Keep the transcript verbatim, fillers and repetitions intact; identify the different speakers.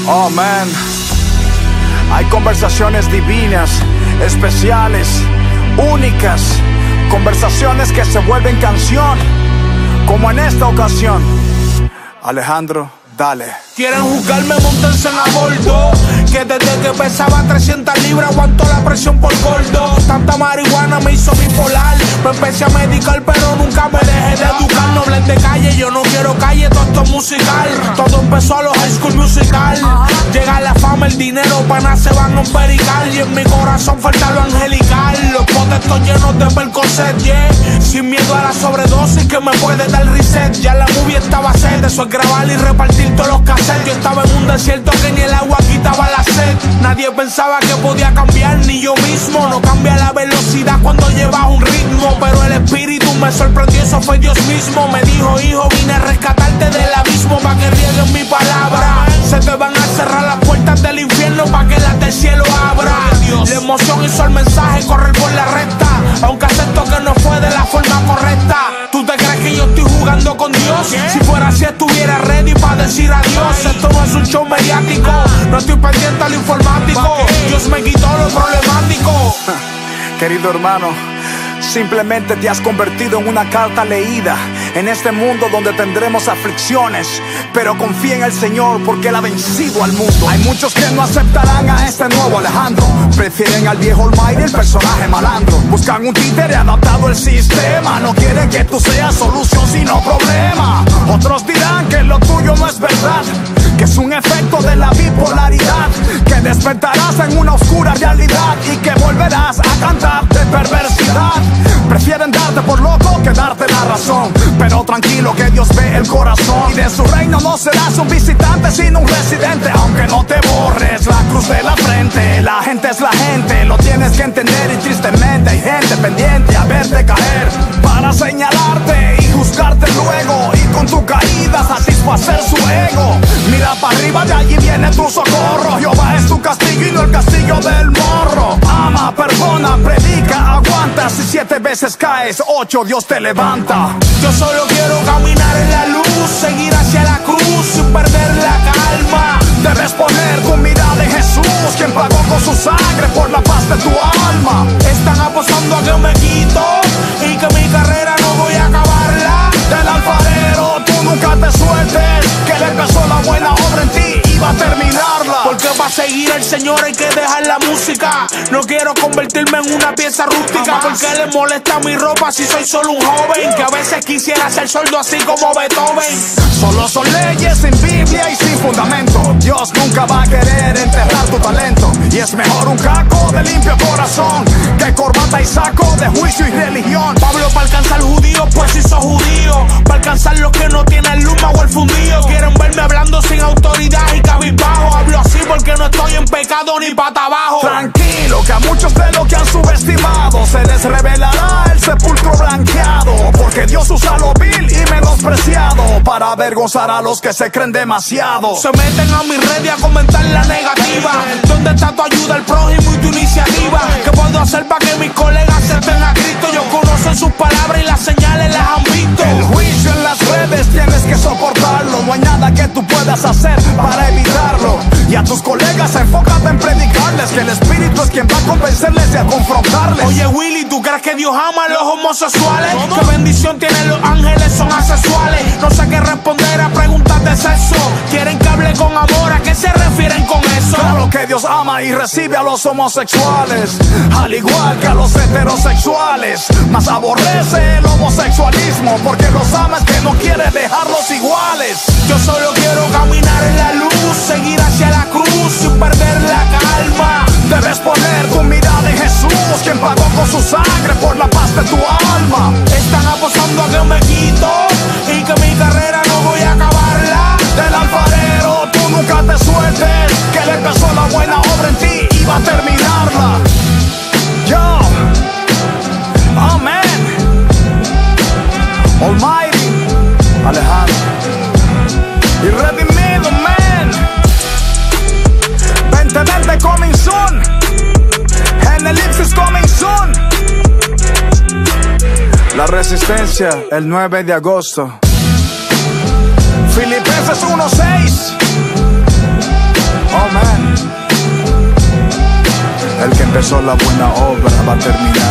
Speaker 1: Oh man, hay conversaciones divinas, especiales, únicas, conversaciones que se vuelven canción, como en esta ocasión. Alejandro, dale.
Speaker 2: Quieren juzgarme, montense en a bordo, que desde que pesaba trescientas libras aguanto la presión por gordo. Tanta marihuana me hizo bipolar, me empecé a medicar pero nunca me dejé de educar. No hablen de calle, yo no quiero calle, todo esto es musical. Todo empezó a los High School Musical. Llega la fama, el dinero, panas se van a un perical. Y en mi corazón falta lo angelical. Los potes llenos de Percocet, yeah. Sin miedo a la sobredosis que me puede dar reset. Ya la movie estaba set, eso es grabar y repartir todos los cassettes. Yo estaba en un desierto que ni el agua quitaba la sed. Nadie pensaba que podía cambiar, ni yo mismo. No cambia la velocidad cuando llevas un ritmo, pero el espíritu me sorprendió, eso fue Dios mismo. Me dijo, hijo, vine a rescatarte del abismo, pa' que rieguen mi palabra. Se te van a cerrar las puertas del infierno, pa' que las del cielo abra. La emoción hizo el mensaje correr por la recta, aunque acepto que no fue de la forma correcta. ¿Tú te crees que yo estoy jugando con Dios? Si fuera así estuviera ready pa' decir adiós. Esto no es un show mediático, no estoy pendiente al informático. Dios me quitó lo problemático.
Speaker 1: Querido hermano, simplemente te has convertido en una carta leída en este mundo donde tendremos aflicciones, pero confía en el Señor porque Él ha vencido al mundo. Hay muchos que no aceptarán a este nuevo Alejandro, prefieren al viejo Almighty, el personaje malandro. Buscan un títere adaptado al sistema, no quieren que tú seas solución sino problema. Otros dirán que lo tuyo no es verdad, que es un efecto de la bipolaridad, que despertarás en una oscura realidad y que volverás a cantar de perversidad. Prefieren darte por loco que darte la razón, pero tranquilo que Dios ve el corazón. Y de su reino no serás un visitante sino un residente, aunque no te borres la cruz de la frente. La gente es la gente, lo tienes que entender, y tristemente hay gente pendiente a verte caer para señalarte y juzgarte luego, y con tu caída satisfacer su ego. Mira para arriba, de allí viene tu socorro. Jehová es tu castigo y no el castigo del morro. Ama, perdona, predica, aguanta. Si siete veces caes, ocho Dios te levanta.
Speaker 2: Yo solo quiero caminar en la luz, seguir hacia la cruz sin perder la calma.
Speaker 1: Debes poner tu mirada en Jesús, quien pagó con su sangre por la paz de tu alma.
Speaker 2: Están apostando a que me quito y que mi carrera no voy a acabarla.
Speaker 1: Del alfarero tú nunca te sueltes, que Él empezó la buena obra en ti y va a terminarla.
Speaker 2: Porque para seguir al Señor hay que dejar la música. No quiero convertirme en una pieza rústica, porque le molesta mi ropa si soy solo un joven, que a veces quisiera ser sordo así como Beethoven.
Speaker 1: Solo son leyes sin Biblia y sin fundamento. Dios nunca va a querer enterrar tu talento, y es mejor un caco de limpio corazón que corbata y saco de juicio y religión.
Speaker 2: Pablo para alcanzar judíos, pues si sos judío. Para alcanzar los que no tienen luz o el fundido. Quieren verme hablando sin autoridad y cabizbajo. Hablo así porque no estoy en pecado ni pata abajo.
Speaker 1: Tranquilo, que a muchos de los que han subestimado se les revelará el sepulcro blanqueado, porque Dios usa lo vil y menospreciado para avergonzar a los que se creen demasiado.
Speaker 2: Se meten a mi red y a comentar la negativa. ¿Dónde está tu ayuda al prójimo y tu iniciativa? ¿Qué puedo hacer para que mis colegas acepten a Cristo? Ellos conocen sus palabras y las señales las han visto.
Speaker 1: El juicio en las redes tienes que soportarlo, no hay nada que tú puedas hacer para evitarlo. Y a tus colegas enfócate en predicarles que el Espíritu es quien va a convencerles y a confrontarles.
Speaker 2: Oye Willy, ¿tú crees que Dios ama a los homosexuales? ¿Qué bendición tienen los ángeles? Son asexuales. No sé qué responder a preguntas de sexo. Quieren que hable con amor, ¿a qué se refieren con eso?
Speaker 1: Claro que Dios ama y recibe a los homosexuales, al igual que a los heterosexuales, mas aborrece el homosexualismo porque los ama, es que no quiere dejarlos iguales.
Speaker 2: Yo solo quiero caminar en la luz, seguir hacia la cruz sin perder la calma.
Speaker 1: Debes poner tu mirada en Jesús, quien pagó con su sangre por la paz de tu alma.
Speaker 2: Están apostando a que me quito y que mi carrera no voy a acabarla.
Speaker 1: Del alfarero tú nunca te sueltes, que Él empezó la buena obra en ti y va a terminarla. Yo, amén. Almighty Alejandro y redimido, man. veinte veinte coming soon, en el Ipsis coming soon. La Resistencia, el nueve de agosto. Filipenses uno seis. empezó la buena obra va a terminar.